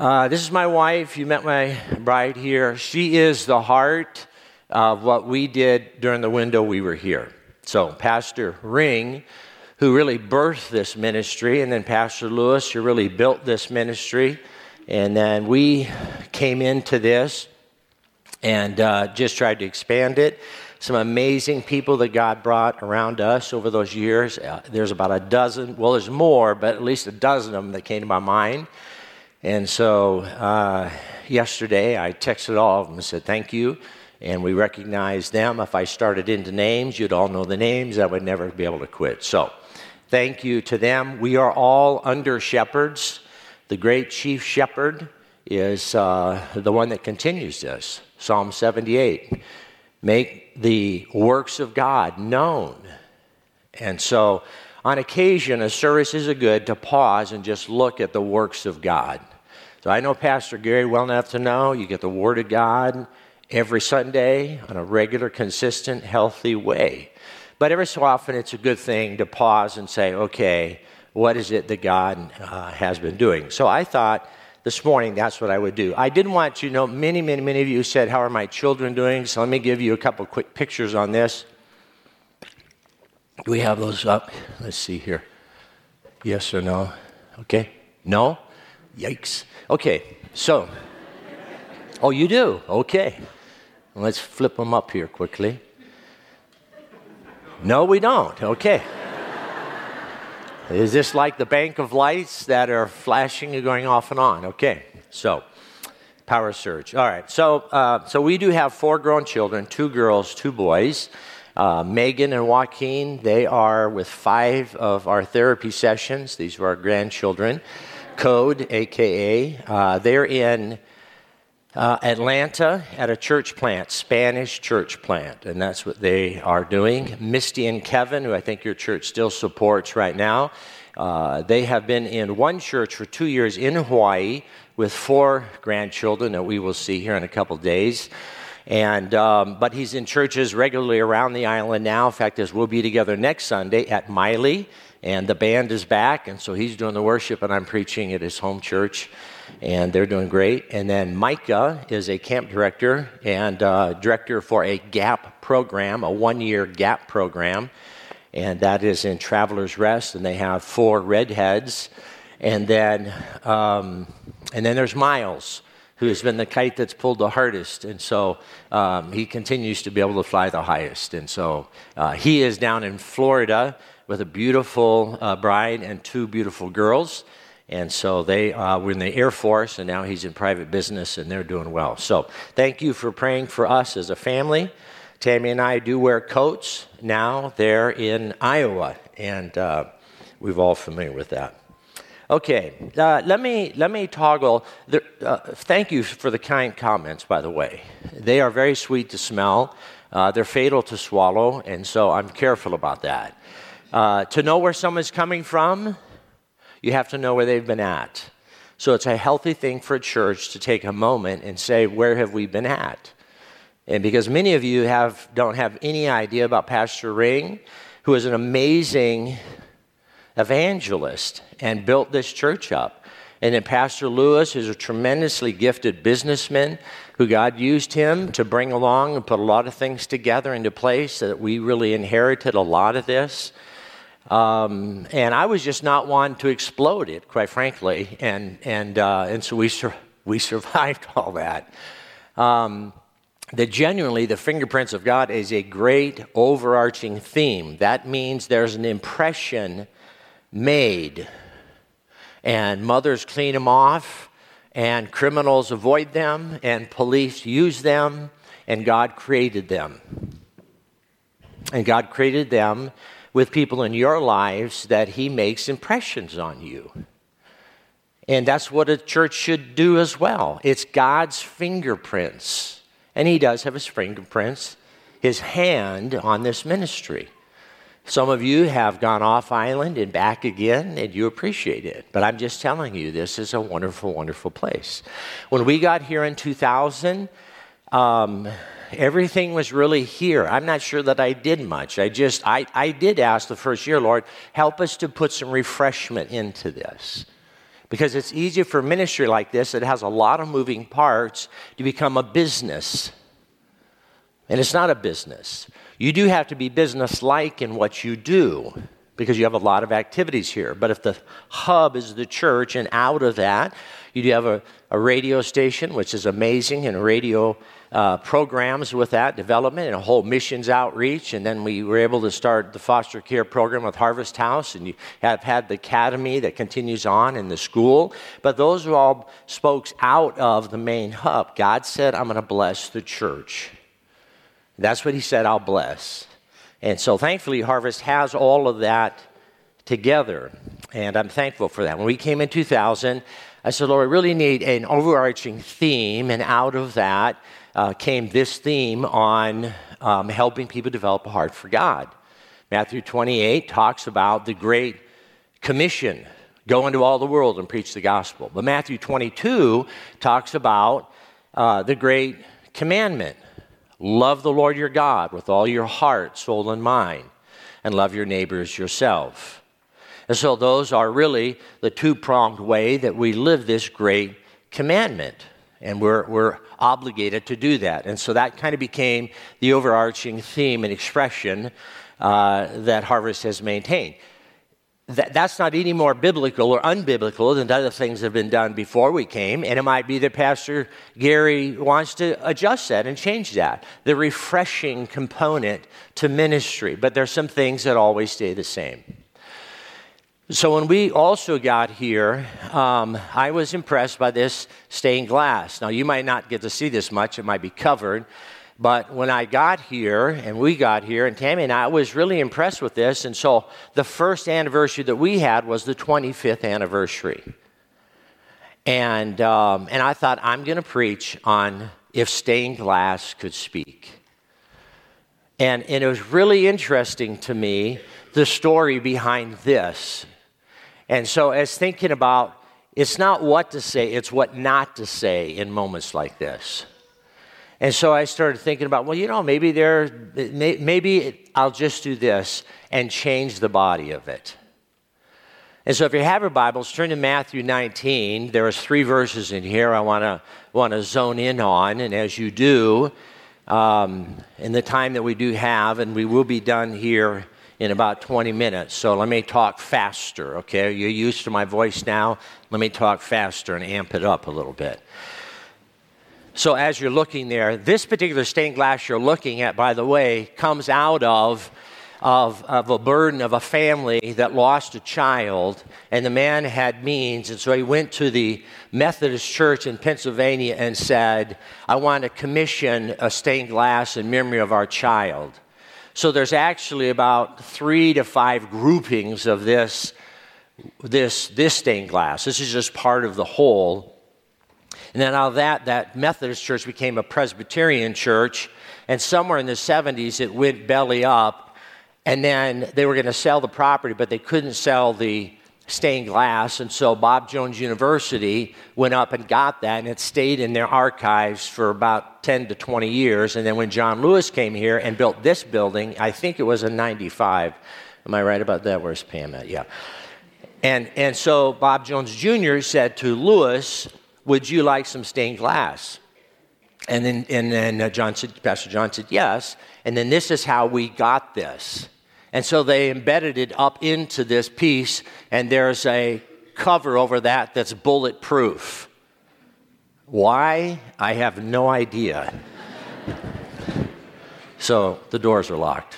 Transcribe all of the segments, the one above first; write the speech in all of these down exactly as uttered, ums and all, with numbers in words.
Uh, this is my wife. You met my bride here. She is the heart of what we did during the window we were here. So Pastor Ring, who really birthed this ministry, and then Pastor Lewis, who really built this ministry, and then we came into this and uh, just tried to expand it. Some amazing people that God brought around us over those years. Uh, there's about a dozen, well, there's more, but at least a dozen of them that came to my mind. And so uh, yesterday I texted all of them and said thank you, and we recognized them. If I started into names, you'd all know the names. I would never be able to quit. So thank you to them. We are all under shepherds. The great chief shepherd is uh, the one that continues this. Psalm seventy-eight, make the works of God known. And so on occasion, a service is a good to pause and just look at the works of God. So I know Pastor Gary well enough to know you get the Word of God every Sunday on a regular, consistent, healthy way. But every so often, it's a good thing to pause and say, okay, what is it that God uh, has been doing? So I thought this morning that's what I would do. I did want you to know, many, many, many of you said, how are my children doing? So let me give you a couple quick pictures on this. Do we have those up? Let's see here. Yes or no? Okay. No? Yikes. Okay. So, oh, you do? Okay. Let's flip them up here quickly. No, we don't. Okay. Is this like the bank of lights that are flashing and going off and on? Okay. So, power surge. All right. So, uh, so we do have four grown children, two girls, two boys. Uh, Megan and Joaquin, they are with five of our therapy sessions. These are our grandchildren. Code, a k a. Uh, they're in uh, Atlanta at a church plant, Spanish church plant, and that's what they are doing. Misty and Kevin, who I think your church still supports right now, uh, they have been in one church for two years in Hawaii with four grandchildren that we will see here in a couple days. And um, but he's in churches regularly around the island now. In fact, as we'll be together next Sunday at Miley, and the band is back, and so he's doing the worship, and I'm preaching at his home church, and they're doing great. And then Micah is a camp director and uh, director for a GAP program, a one-year GAP program, and that is in Travelers Rest, and they have four redheads. And then, um, and then there's Miles, who has been the kite that's pulled the hardest, and so um, he continues to be able to fly the highest. And so uh, he is down in Florida with a beautiful uh, bride and two beautiful girls, and so they uh, were in the Air Force, and now he's in private business, and they're doing well. So thank you for praying for us as a family. Tammy and I do wear coats now. They're in Iowa, and uh, we're all familiar with that. Okay, uh, let me let me toggle. The, uh, thank you for the kind comments, by the way. They are very sweet to smell. Uh, they're fatal to swallow, and so I'm careful about that. Uh, to know where someone's coming from, you have to know where they've been at. So it's a healthy thing for a church to take a moment and say, where have we been at? And because many of you have don't have any idea about Pastor Ring, who is an amazing evangelist and built this church up. And then Pastor Lewis is a tremendously gifted businessman who God used him to bring along and put a lot of things together into place so that we really inherited a lot of this. Um, and I was just not one to explode it, quite frankly. And and uh, and so we sur- we survived all that. Um, that genuinely the fingerprints of God is a great overarching theme. That means there's an impression made, and mothers clean them off, and criminals avoid them, and police use them, and God created them. And God created them with people in your lives that he makes impressions on you. And that's what a church should do as well. It's God's fingerprints, and he does have his fingerprints, his hand on this ministry. Some of you have gone off island and back again, and you appreciate it. But I'm just telling you, this is a wonderful, wonderful place. When we got here in two thousand, um, everything was really here. I'm not sure that I did much. I just, I, I did ask the first year, Lord, help us to put some refreshment into this. Because it's easy for ministry like this that has a lot of moving parts to become a business. And it's not a business. You do have to be business-like in what you do because you have a lot of activities here. But if the hub is the church, and out of that, you do have a, a radio station, which is amazing, and radio uh, programs with that development, and a whole missions outreach. And then we were able to start the foster care program with Harvest House, and you have had the academy that continues on in the school. But those are all spokes out of the main hub. God said, I'm going to bless the church. That's what he said, I'll bless. And so thankfully, Harvest has all of that together, and I'm thankful for that. When we came in two thousand, I said, Lord, I really need an overarching theme, and out of that uh, came this theme on um, helping people develop a heart for God. Matthew twenty-eight talks about the Great Commission, go into all the world and preach the gospel. But Matthew twenty-two talks about uh, the Great Commandment. Love the Lord your God with all your heart, soul, and mind, and love your neighbors yourself. And so those are really the two-pronged way that we live this great commandment, and we're, we're obligated to do that. And so that kind of became the overarching theme and expression uh, that Harvest has maintained. That, that's not any more biblical or unbiblical than the other things that have been done before we came, and it might be that Pastor Gary wants to adjust that and change that, the refreshing component to ministry. But there's some things that always stay the same. So when we also got here, um, I was impressed by this stained glass. Now, you might not get to see this much. It might be covered. But when I got here, and we got here, and Tammy and I was really impressed with this. And so the first anniversary that we had was the twenty-fifth anniversary. And, um, and I thought, I'm going to preach on if stained glass could speak. And, and it was really interesting to me, the story behind this. And so as thinking about, it's not what to say, it's what not to say in moments like this. And so I started thinking about, well, you know, maybe there, maybe I'll just do this and change the body of it. And so if you have your Bibles, turn to Matthew nineteen. There are three verses in here I want to want to zone in on. And as you do, um, in the time that we do have, and we will be done here in about twenty minutes. So let me talk faster, okay? You're used to my voice now. Let me talk faster and amp it up a little bit. So as you're looking there, this particular stained glass you're looking at, by the way, comes out of, of, of a burden of a family that lost a child, and the man had means, and so he went to the Methodist Church in Pennsylvania and said, I want to commission a stained glass in memory of our child. So there's actually about three to five groupings of this, this, this stained glass. This is just part of the whole. And then out of that, that Methodist church became a Presbyterian church, and somewhere in the seventies, it went belly up, and then they were going to sell the property, but they couldn't sell the stained glass, and so Bob Jones University went up and got that, and it stayed in their archives for about ten to twenty years, and then when John Lewis came here and built this building, I think it was in ninety-five. Am I right about that? Where's Pam at? Yeah. And, and so Bob Jones Junior said to Lewis, would you like some stained glass? And then, and then uh, John said, Pastor John said, yes. And then this is how we got this. And so they embedded it up into this piece, and there's a cover over that that's bulletproof. Why? I have no idea. So the doors are locked.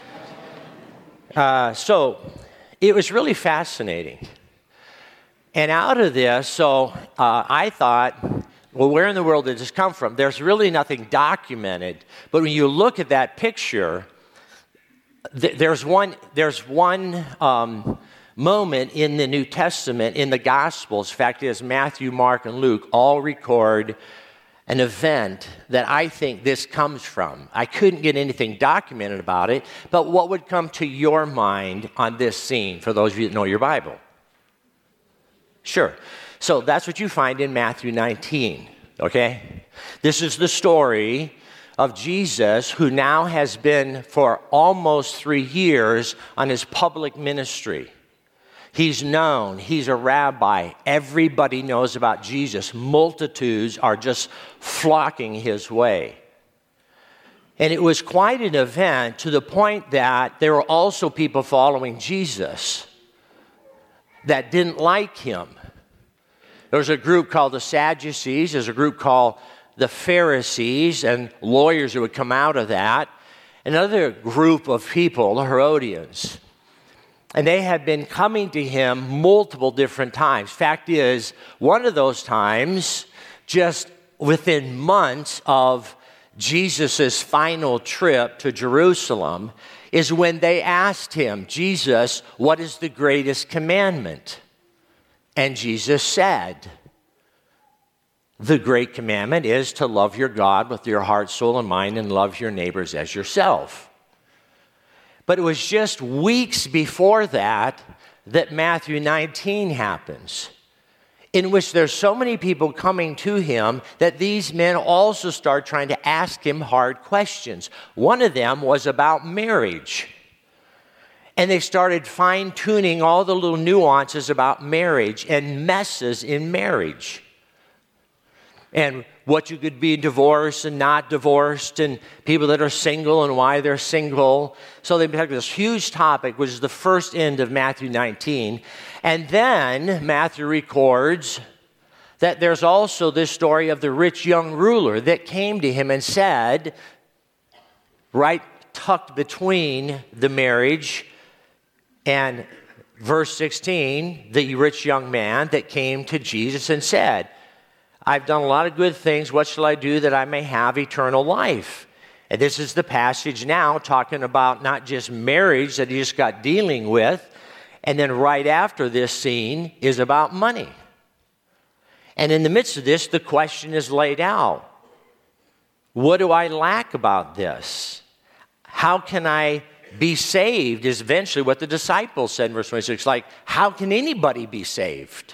Uh, so it was really fascinating. And out of this, so uh, I thought, well, where in the world did this come from? There's really nothing documented. But when you look at that picture, th- there's one, there's one um, moment in the New Testament, in the Gospels, in fact, it is Matthew, Mark, and Luke, all record an event that I think this comes from. I couldn't get anything documented about it, but what would come to your mind on this scene, for those of you that know your Bible? Sure. So that's what you find in Matthew nineteen, okay? This is the story of Jesus, who now has been for almost three years on his public ministry. He's known. He's a rabbi. Everybody knows about Jesus. Multitudes are just flocking his way. And it was quite an event to the point that there were also people following Jesus that didn't like him. There was a group called the Sadducees. There's a group called the Pharisees and lawyers who would come out of that. Another group of people, the Herodians. And they had been coming to him multiple different times. Fact is, one of those times, just within months of Jesus' final trip to Jerusalem, is when they asked him, Jesus, what is the greatest commandment? And Jesus said, the great commandment is to love your God with your heart, soul, and mind, and love your neighbors as yourself. But it was just weeks before that that Matthew nineteen happens, in which there's so many people coming to him that these men also start trying to ask him hard questions. One of them was about marriage. And they started fine-tuning all the little nuances about marriage and messes in marriage. And what you could be divorced and not divorced, and people that are single and why they're single. So they took this huge topic, which is the first end of Matthew nineteen. And then Matthew records that there's also this story of the rich young ruler that came to him and said, right tucked between the marriage and verse sixteen, the rich young man that came to Jesus and said, I've done a lot of good things. What shall I do that I may have eternal life? And this is the passage now talking about not just marriage that he just got dealing with. And then right after this scene is about money. And in the midst of this, the question is laid out. What do I lack about this? How can I be saved is eventually what the disciples said in verse twenty-six. Like, how can anybody be saved?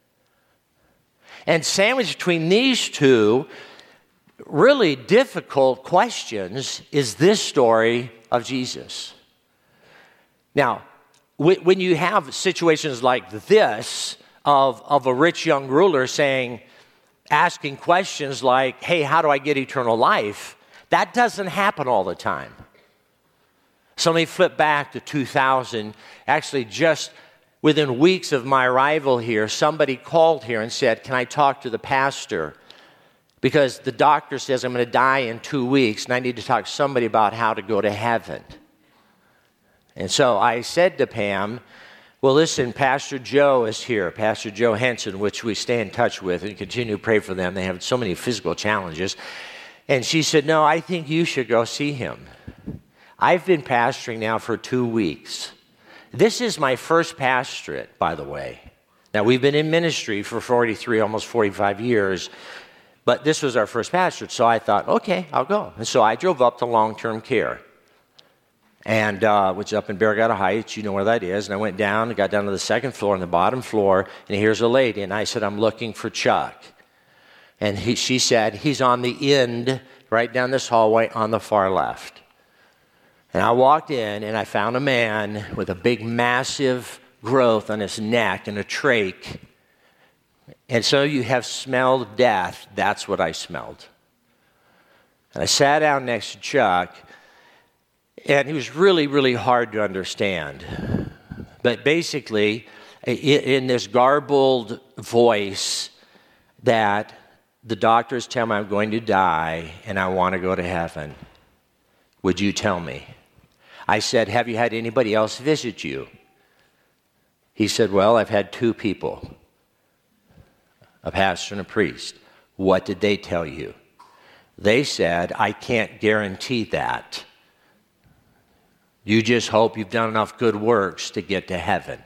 And sandwiched between these two really difficult questions is this story of Jesus. Now, when you have situations like this of, of a rich young ruler saying, asking questions like, hey, how do I get eternal life? That doesn't happen all the time. So let me flip back to two thousand. Actually, just within weeks of my arrival here, somebody called here and said, can I talk to the pastor? Because the doctor says I'm going to die in two weeks, and I need to talk to somebody about how to go to heaven. And so I said to Pam, well, listen, Pastor Joe is here, Pastor Joe Henson, which we stay in touch with and continue to pray for them. They have so many physical challenges. And she said, no, I think you should go see him. I've been pastoring now for two weeks. This is my first pastorate, by the way. Now, we've been in ministry for forty-three, almost forty-five years, but this was our first pastorate. So I thought, okay, I'll go. And so I drove up to long-term care, and uh, which is up in Barragata Heights. You know where that is. And I went down and got down to the second floor and the bottom floor, and here's a lady. And I said, I'm looking for Chuck. And he, she said, he's on the end, right down this hallway on the far left. And I walked in, and I found a man with a big, massive growth on his neck and a trach. And so you have smelled death. That's what I smelled. And I sat down next to Chuck, and he was really, really hard to understand. But basically, in this garbled voice, that the doctors tell me I'm going to die, and I want to go to heaven. Would you tell me? I said, have you had anybody else visit you? He said, well, I've had two people, a pastor and a priest. What did they tell you? They said, I can't guarantee that. You just hope you've done enough good works to get to heaven.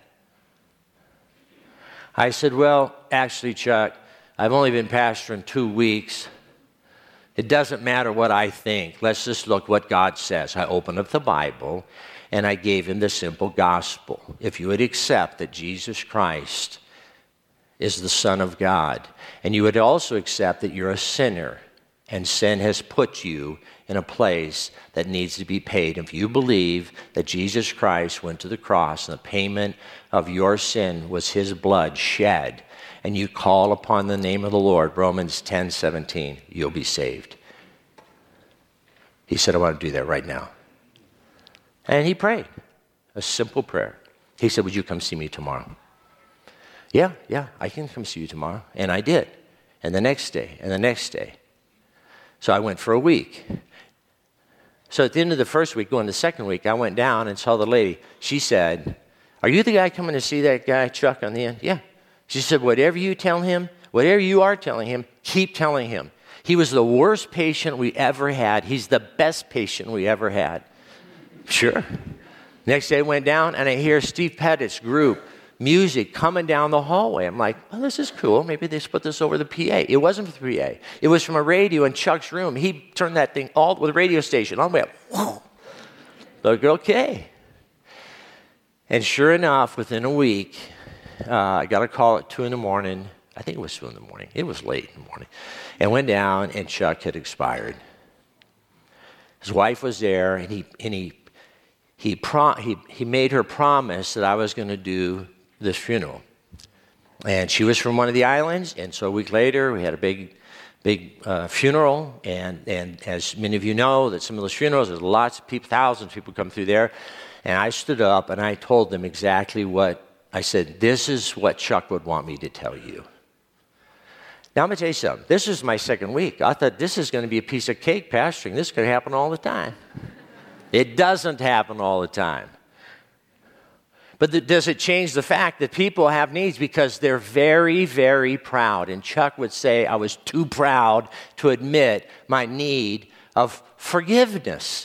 I said, well, actually, Chuck, I've only been pastoring two weeks. It doesn't matter what I think. Let's just look what God says. I opened up the Bible, and I gave him the simple gospel. If you would accept that Jesus Christ is the Son of God, and you would also accept that you're a sinner, And sin has put you in a place that needs to be paid. If you believe that Jesus Christ went to the cross and the payment of your sin was his blood shed, and you call upon the name of the Lord, Romans ten seventeen, you'll be saved. He said, I want to do that right now. And he prayed a simple prayer. He said, would you come see me tomorrow? Yeah, yeah, I can come see you tomorrow. And I did. And the next day, and the next day. So I went for a week. So at the end of the first week, going to the second week, I went down and saw the lady. She said, are you the guy coming to see that guy, Chuck, on the end? Yeah. She said, whatever you tell him, whatever you are telling him, keep telling him. He was the worst patient we ever had. He's the best patient we ever had. Sure. Next day I went down and I hear Steve Pettit's group music coming down the hallway. I'm like, well, this is cool. Maybe they put this over the P A. It wasn't from the P A. It was from a radio in Chuck's room. He turned that thing all with a radio station all the way up. Whoa. Like, okay. And sure enough, within a week, uh, I got a call at two in the morning. I think it was two in the morning. It was late in the morning. And went down, and Chuck had expired. His wife was there, and he and he he pro- he, he made her promise that I was going to do this funeral. And she was from one of the islands, and so a week later, we had a big, big uh, funeral. And, and as many of you know, that some of those funerals, there's lots of people, thousands of people come through there. And I stood up, and I told them exactly what, I said, this is what Chuck would want me to tell you. Now, I'm going to tell you something. This is my second week. I thought this is going to be a piece of cake pastoring. This could happen all the time. It doesn't happen all the time. But th- does it change the fact that people have needs because they're very, very proud? And Chuck would say, I was too proud to admit my need of forgiveness.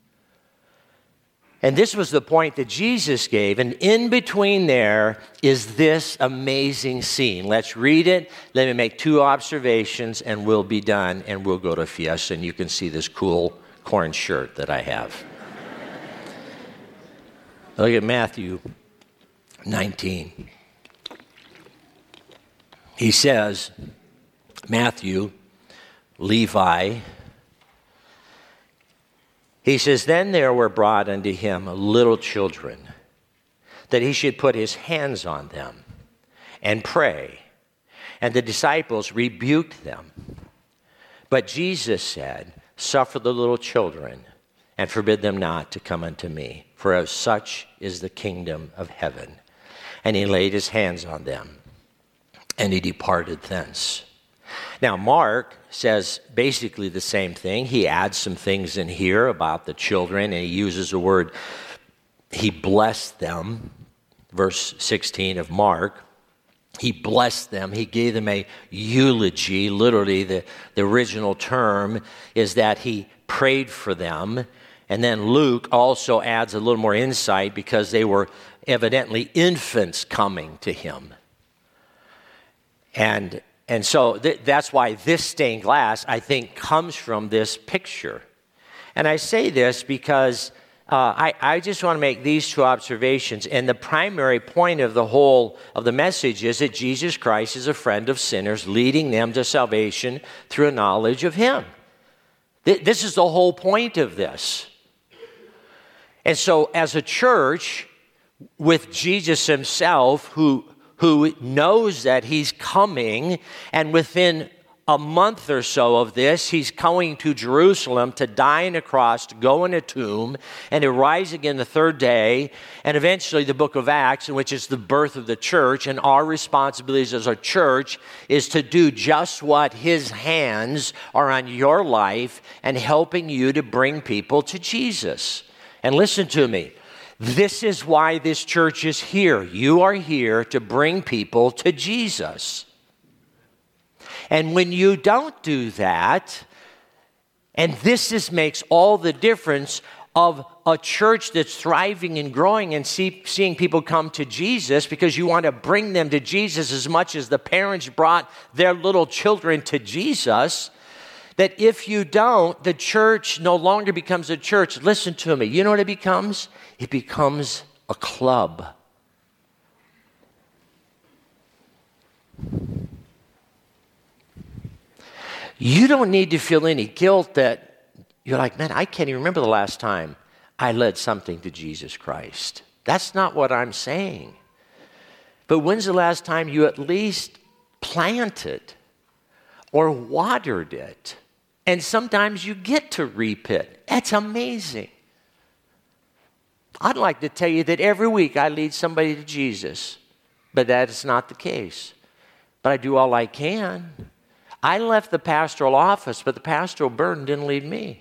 And this was the point that Jesus gave. And in between there is this amazing scene. Let's read it. Let me make two observations, and we'll be done, and we'll go to Fiesta, and you can see this cool corn shirt that I have. Look at Matthew nineteen. He says, Matthew, Levi, he says, then there were brought unto him little children, that he should put his hands on them and pray. And the disciples rebuked them. But Jesus said, suffer the little children, and forbid them not to come unto me, for of such is the kingdom of heaven. And he laid his hands on them, and he departed thence. Now, Mark says basically the same thing. He adds some things in here about the children, and he uses the word, he blessed them, verse sixteen of Mark. He blessed them. He gave them a eulogy. Literally, the, the original term is that he prayed for them. And then Luke also adds a little more insight because they were evidently infants coming to him. And, and so th- that's why this stained glass, I think, comes from this picture. And I say this because Uh, I, I just want to make these two observations. And the primary point of the whole of the message is that Jesus Christ is a friend of sinners, leading them to salvation through a knowledge of him. Th- this is the whole point of this. And so as a church with Jesus himself, who, who knows that he's coming, and within a month or so of this, he's going to Jerusalem to die on a cross, to go in a tomb, and to rise again the third day, and eventually the book of Acts, in which is the birth of the church, and our responsibilities as a church is to do just what his hands are on your life and helping you to bring people to Jesus. And listen to me. This is why this church is here. You are here to bring people to Jesus. And when you don't do that, and this is, makes all the difference of a church that's thriving and growing and see, seeing people come to Jesus, because you want to bring them to Jesus as much as the parents brought their little children to Jesus, that if you don't, the church no longer becomes a church. Listen to me. You know what it becomes? It becomes a club. You don't need to feel any guilt that you're like, man, I can't even remember the last time I led something to Jesus Christ. That's not what I'm saying. But when's the last time you at least planted or watered it? And sometimes you get to reap it. That's amazing. I'd like to tell you that every week I lead somebody to Jesus, but that is not the case. But I do all I can. I left the pastoral office, but the pastoral burden didn't lead me.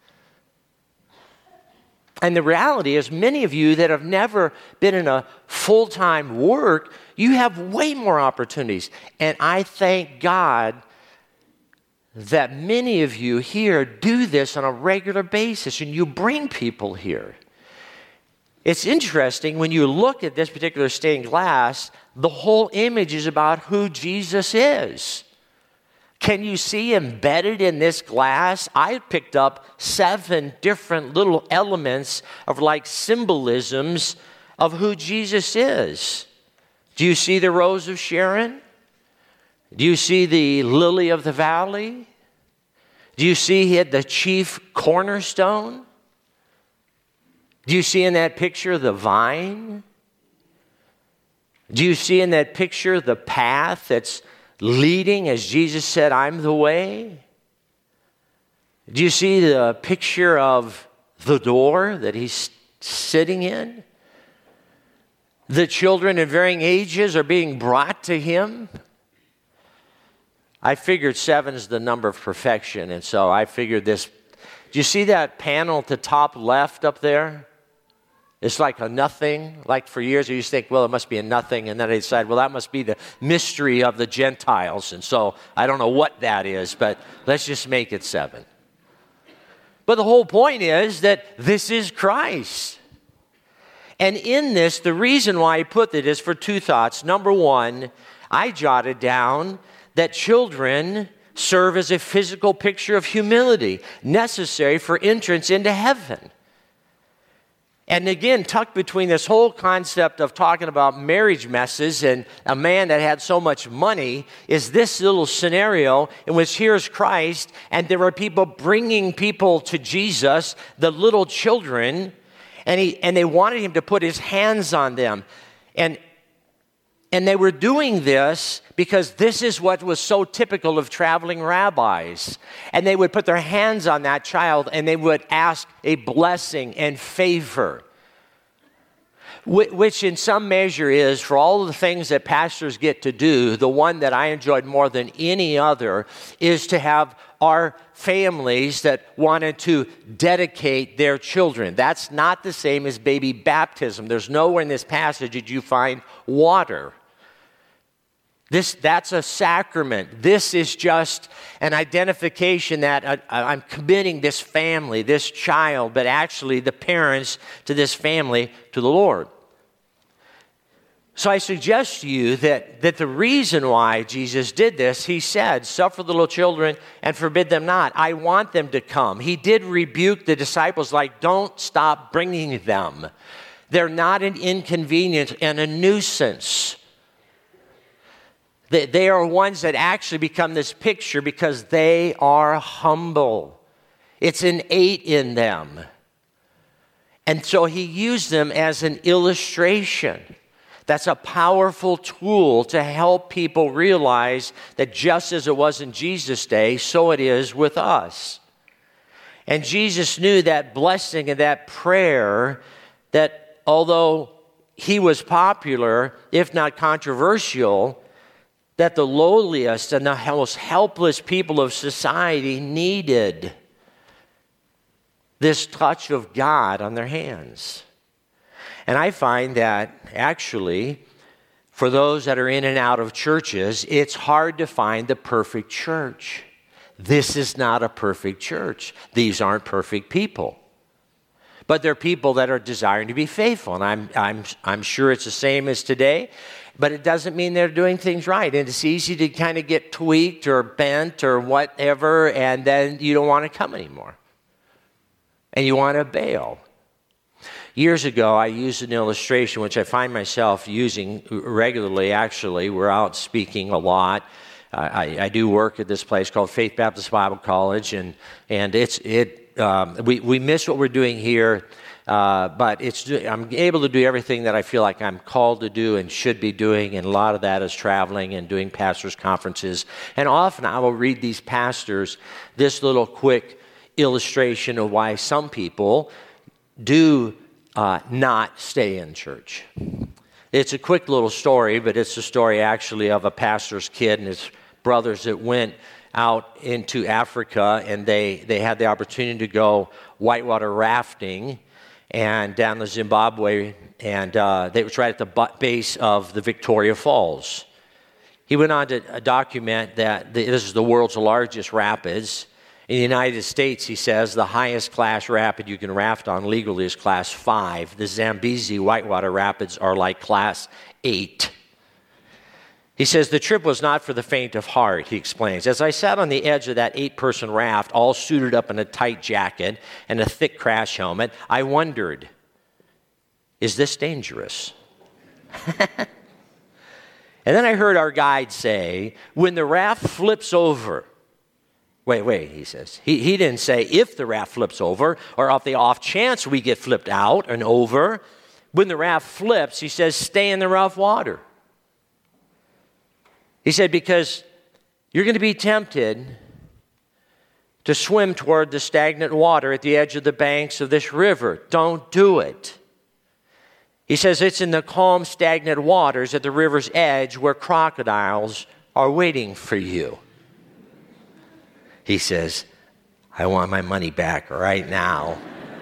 And the reality is, many of you that have never been in a full-time work, you have way more opportunities. And I thank God that many of you here do this on a regular basis, and you bring people here. It's interesting, when you look at this particular stained glass, the whole image is about who Jesus is. Can you see embedded in this glass? I picked up seven different little elements of like symbolisms of who Jesus is. Do you see the rose of Sharon? Do you see the lily of the valley? Do you see he had the chief cornerstone? Do you see in that picture the vine? Do you see in that picture the path that's leading, as Jesus said, I'm the way? Do you see the picture of the door that he's sitting in? The children of varying ages are being brought to him. I figured seven is the number of perfection, and so I figured this. Do you see that panel at the top left up there? It's like a nothing. Like for years, I used to think, well, it must be a nothing. And then I decided, well, that must be the mystery of the Gentiles. And so I don't know what that is, but let's just make it seven. But the whole point is that this is Christ. And in this, the reason why I put it is for two thoughts. Number one, I jotted down that children serve as a physical picture of humility necessary for entrance into heaven. And again, tucked between this whole concept of talking about marriage messes and a man that had so much money is this little scenario in which here's Christ, and there are people bringing people to Jesus, the little children, and he and they wanted him to put his hands on them. And And they were doing this because this is what was so typical of traveling rabbis. And they would put their hands on that child and they would ask a blessing and favor, which in some measure is, for all of the things that pastors get to do, the one that I enjoyed more than any other is to have our families that wanted to dedicate their children. That's not the same as baby baptism. There's nowhere in this passage that you find water. This, that's a sacrament. This is just an identification that uh, I'm committing this family, this child, but actually the parents to this family to the Lord. So I suggest to you that, that the reason why Jesus did this, he said, suffer the little children and forbid them not. I want them to come. He did rebuke the disciples like, don't stop bringing them. They're not an inconvenience and a nuisance. They, they are ones that actually become this picture because they are humble. It's innate in them. And so he used them as an illustration. That's a powerful tool to help people realize that just as it was in Jesus' day, so it is with us. And Jesus knew that blessing and that prayer, that although he was popular, if not controversial, that the lowliest and the most helpless people of society needed this touch of God on their hands. And I find that actually, for those that are in and out of churches, it's hard to find the perfect church. This is not a perfect church. These aren't perfect people. But they're people that are desiring to be faithful. And I'm, I'm, I'm sure it's the same as today. But it doesn't mean they're doing things right. And it's easy to kind of get tweaked or bent or whatever, and then you don't want to come anymore. And you want to bail. Years ago, I used an illustration, which I find myself using regularly, actually. We're out speaking a lot. I, I do work at this place called Faith Baptist Bible College, and and it's it um, we we miss what we're doing here, uh, but it's I'm able to do everything that I feel like I'm called to do and should be doing, and a lot of that is traveling and doing pastors' conferences. And often I will read these pastors this little quick illustration of why some people do uh, not stay in church. It's a quick little story, but it's a story actually of a pastor's kid and his brothers that went out into Africa, and they, they had the opportunity to go whitewater rafting and down the Zimbabwe, and uh, they was right at the base of the Victoria Falls. He went on to document that the, this is the world's largest rapids. In the United States, he says, the highest class rapid you can raft on legally is class five. The Zambezi whitewater rapids are like class eight. He says, the trip was not for the faint of heart, he explains. As I sat on the edge of that eight-person raft, all suited up in a tight jacket and a thick crash helmet, I wondered, is this dangerous? And then I heard our guide say, when the raft flips over, Wait, wait, he says. He, he didn't say if the raft flips over or if the off chance we get flipped out and over. When the raft flips, he says, stay in the rough water. He said, because you're going to be tempted to swim toward the stagnant water at the edge of the banks of this river. Don't do it. He says, it's in the calm, stagnant waters at the river's edge where crocodiles are waiting for you. He says, I want my money back right now.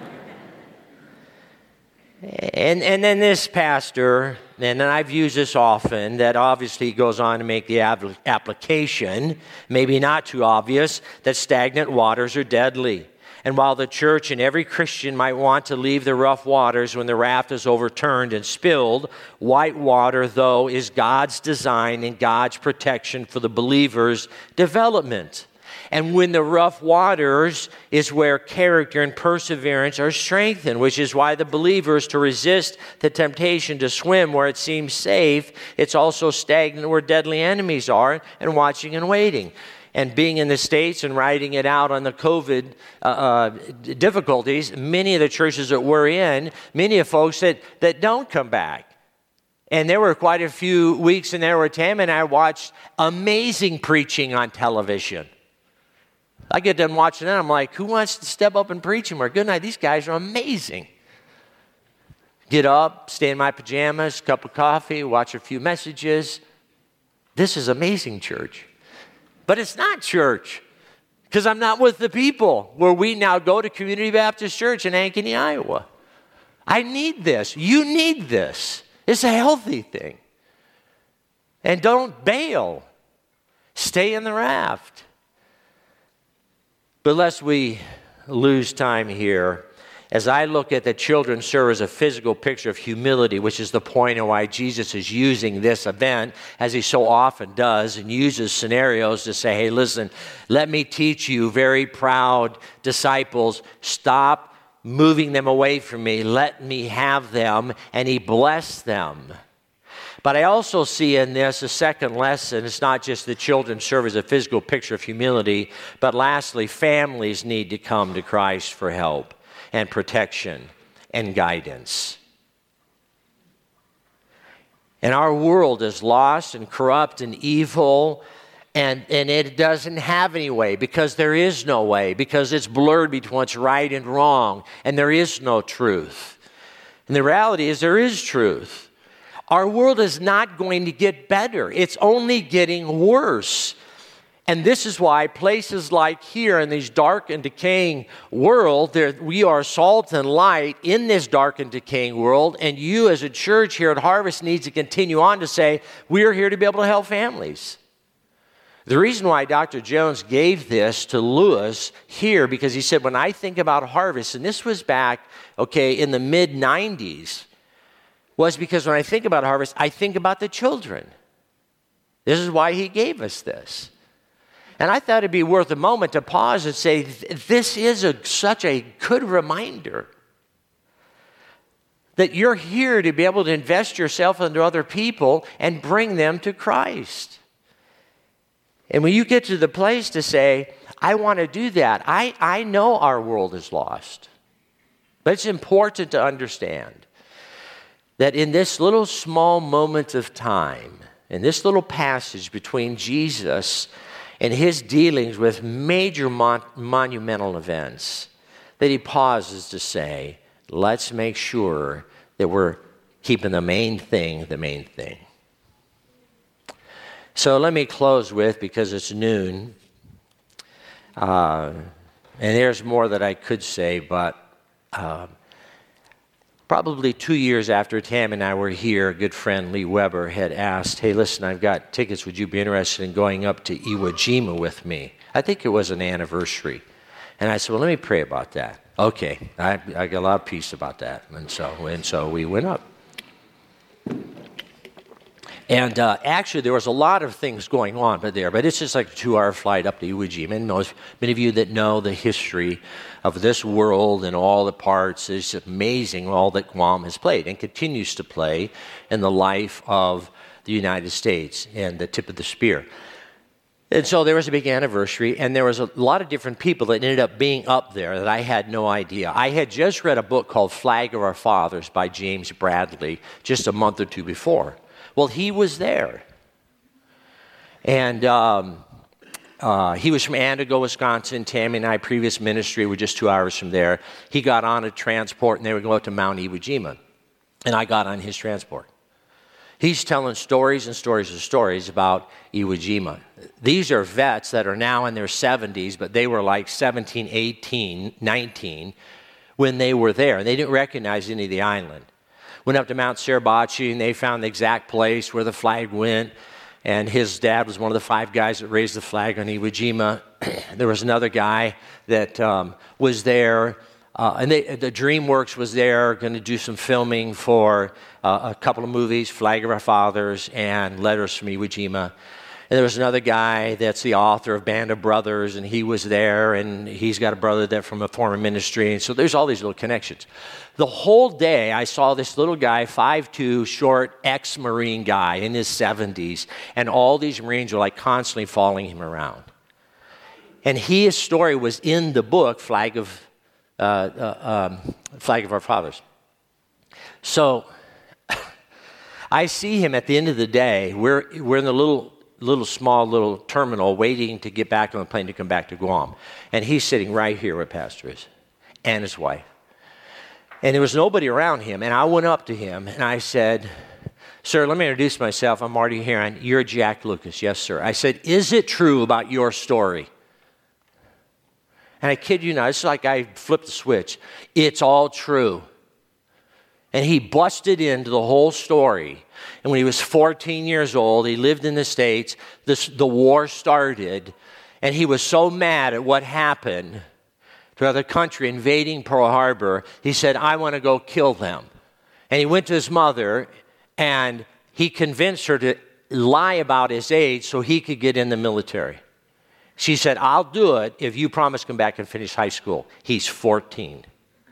and, and then this pastor, and then I've used this often, that obviously goes on to make the application, maybe not too obvious, that stagnant waters are deadly. And while the church and every Christian might want to leave the rough waters when the raft is overturned and spilled, white water, though, is God's design and God's protection for the believer's development. And when the rough waters is where character and perseverance are strengthened, which is why the believer is to resist the temptation to swim where it seems safe. It's also stagnant where deadly enemies are, and watching and waiting. And being in the States and riding it out on the COVID uh, uh, difficulties, many of the churches that we're in, many of folks that, that don't come back. And there were quite a few weeks in there where Tam and I watched amazing preaching on television. I get done watching that, I'm like, who wants to step up and preach more? Good night, these guys are amazing. Get up, stay in my pajamas, cup of coffee, watch a few messages. This is amazing church. But it's not church, because I'm not with the people where we now go to Community Baptist Church in Ankeny, Iowa. I need this. You need this. It's a healthy thing. And don't bail. Stay in the raft. But lest we lose time here, as I look at the children serve as a physical picture of humility, which is the point of why Jesus is using this event, as he so often does, and uses scenarios to say, hey, listen, let me teach you, very proud disciples, stop moving them away from me, let me have them, and he blessed them. But I also see in this a second lesson. It's not just the children serve as a physical picture of humility, but lastly, families need to come to Christ for help and protection and guidance. And our world is lost and corrupt and evil, and, and it doesn't have any way, because there is no way, because it's blurred between what's right and wrong, and there is no truth. And the reality is there is truth. Our world is not going to get better. It's only getting worse. And this is why places like here in this dark and decaying world, there, we are salt and light in this dark and decaying world. And you as a church here at Harvest needs to continue on to say, we are here to be able to help families. The reason why Doctor Jones gave this to Lewis here, because he said, when I think about Harvest, and this was back, okay, in the mid nineties, was because when I think about Harvest, I think about the children. This is why he gave us this. And I thought it'd be worth a moment to pause and say, this is a, such a good reminder that you're here to be able to invest yourself into other people and bring them to Christ. And when you get to the place to say, I want to do that, I, I know our world is lost. But it's important to understand that in this little small moment of time, in this little passage between Jesus and his dealings with major mon- monumental events, that he pauses to say, let's make sure that we're keeping the main thing the main thing. So let me close with, because it's noon, uh, and there's more that I could say, but uh, probably two years after Tam and I were here, a good friend, Lee Weber, had asked, hey, listen, I've got tickets. Would you be interested in going up to Iwo Jima with me? I think it was an anniversary. And I said, well, let me pray about that. Okay, I, I got a lot of peace about that. And so, and so we went up. And uh, actually, there was a lot of things going on but there, but it's just like a two-hour flight up to Iwo Jima. And most, many of you that know the history of this world and all the parts, it's amazing all that Guam has played and continues to play in the life of the United States and the tip of the spear. And so there was a big anniversary, and there was a lot of different people that ended up being up there that I had no idea. I had just read a book called Flag of Our Fathers by James Bradley just a month or two before. Well, he was there. And um, uh, he was from Antigo, Wisconsin. Tammy and I, previous ministry, were just two hours from there. He got on a transport, and they would go up to Mount Iwo Jima. And I got on his transport. He's telling stories and stories and stories about Iwo Jima. These are vets that are now in their seventies, but they were like seventeen, eighteen, nineteen when they were there. And they didn't recognize any of the island. Went up to Mount Suribachi, and they found the exact place where the flag went. And his dad was one of the five guys that raised the flag on Iwo Jima. There was another guy that um, was there. Uh, and they, the DreamWorks was there, going to do some filming for uh, a couple of movies, Flag of Our Fathers and Letters from Iwo Jima. And there was another guy that's the author of Band of Brothers, and he was there, and he's got a brother that from a former ministry. And so there's all these little connections. The whole day, I saw this little guy, five two, short, ex-Marine guy in his seventies, and all these Marines were like constantly following him around. And he, his story was in the book, Flag of Uh, uh, um, Flag of Our Fathers. So I see him at the end of the day. We're we're in the little little small little terminal waiting to get back on the plane to come back to Guam, and he's sitting right here where Pastor is, and his wife. And there was nobody around him. And I went up to him and I said, "Sir, let me introduce myself. I'm Marty Heron. You're Jack Lucas." "Yes, sir." I said, "Is it true about your story?" And I kid you not, it's like I flipped the switch. It's all true. And he busted into the whole story. And when he was fourteen years old, he lived in the States. This, the war started. And he was so mad at what happened to another country invading Pearl Harbor, he said, "I want to go kill them." And he went to his mother, and he convinced her to lie about his age so he could get in the military. She said, "I'll do it if you promise to come back and finish high school." He's fourteen.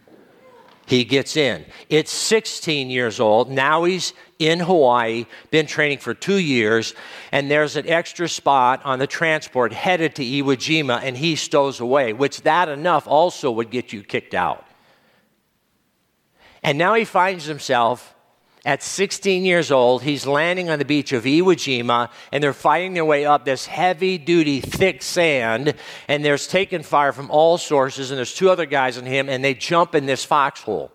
He gets in. It's sixteen years old. Now he's in Hawaii, been training for two years, and there's an extra spot on the transport headed to Iwo Jima, and he stows away, which that enough also would get you kicked out. And now he finds himself at sixteen years old, he's landing on the beach of Iwo Jima, and they're fighting their way up this heavy-duty, thick sand, and there's taking fire from all sources, and there's two other guys on him, and they jump in this foxhole.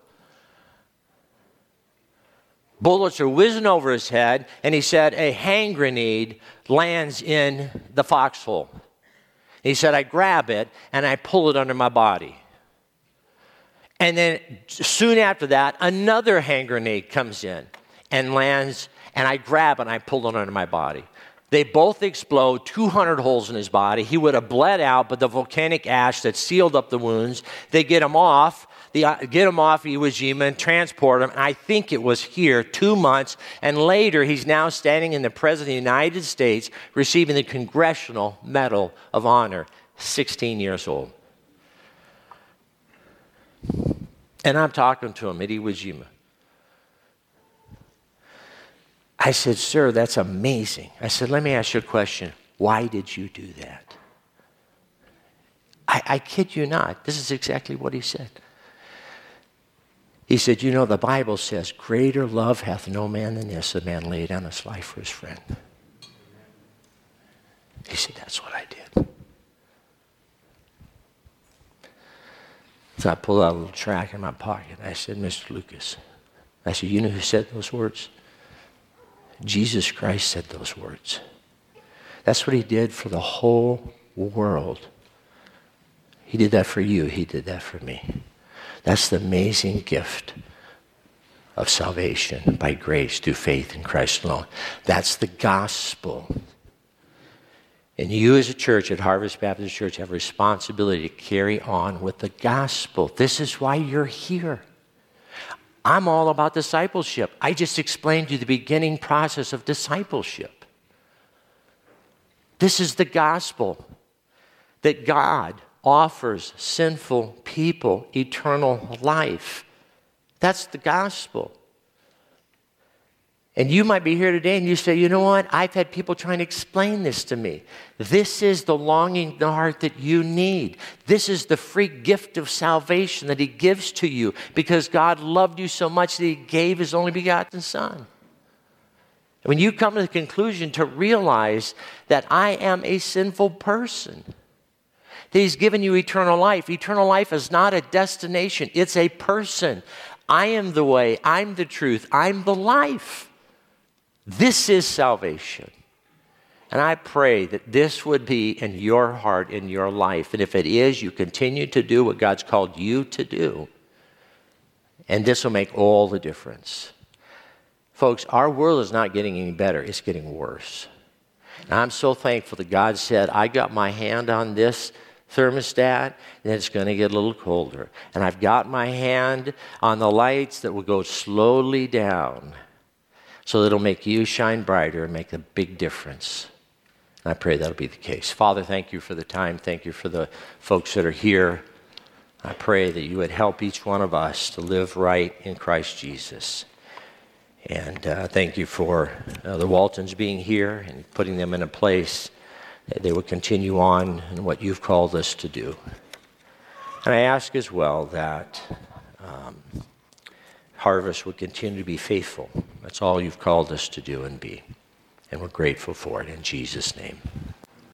Bullets are whizzing over his head, and he said a hand grenade lands in the foxhole. He said, "I grab it, and I pull it under my body." And then soon after that, another hand grenade comes in and lands, and I grab it and I pull it under my body. They both explode, two hundred holes in his body. He would have bled out, but the volcanic ash that sealed up the wounds, they get him off, the, get him off Iwo Jima and transport him. And I think it was here two months, and later he's now standing in the President of the United States receiving the Congressional Medal of Honor, sixteen years old. And I'm talking to him at Iwo Jima. I said, "Sir, that's amazing." I said, "Let me ask you a question. Why did you do that? I, I kid you not. This is exactly what he said. He said, you know, the Bible says, greater love hath no man than this, a man lay down his life for his friend. He said, that's what I did. So I pulled out a little tract in my pocket. I said, Mister Lucas, I said, you know who said those words? Jesus Christ said those words. That's what he did for the whole world. He did that for you. He did that for me. That's the amazing gift of salvation by grace through faith in Christ alone. That's the gospel. And you as a church at Harvest Baptist Church have a responsibility to carry on with the gospel. This is why you're here. I'm all about discipleship. I just explained to you the beginning process of discipleship. This is the gospel, that God offers sinful people eternal life. That's the gospel. And you might be here today and you say, you know what? I've had people trying to explain this to me. This is the longing in the heart that you need. This is the free gift of salvation that he gives to you because God loved you so much that he gave his only begotten Son. When you come to the conclusion to realize that I am a sinful person, that he's given you eternal life. Eternal life is not a destination. It's a person. I am the way. I'm the truth. I'm the life. This is salvation. And I pray that this would be in your heart, in your life. And if it is, you continue to do what God's called you to do. And this will make all the difference. Folks, our world is not getting any better. It's getting worse. And I'm so thankful that God said, I got my hand on this thermostat, and it's going to get a little colder. And I've got my hand on the lights that will go slowly down so that it'll make you shine brighter and make a big difference. And I pray that'll be the case. Father, thank you for the time. Thank you for the folks that are here. I pray that you would help each one of us to live right in Christ Jesus. And uh, thank you for uh, the Waltons being here and putting them in a place that they would continue on in what you've called us to do. And I ask as well that um, Harvest would continue to be faithful. That's all you've called us to do and be. And we're grateful for it in Jesus' name.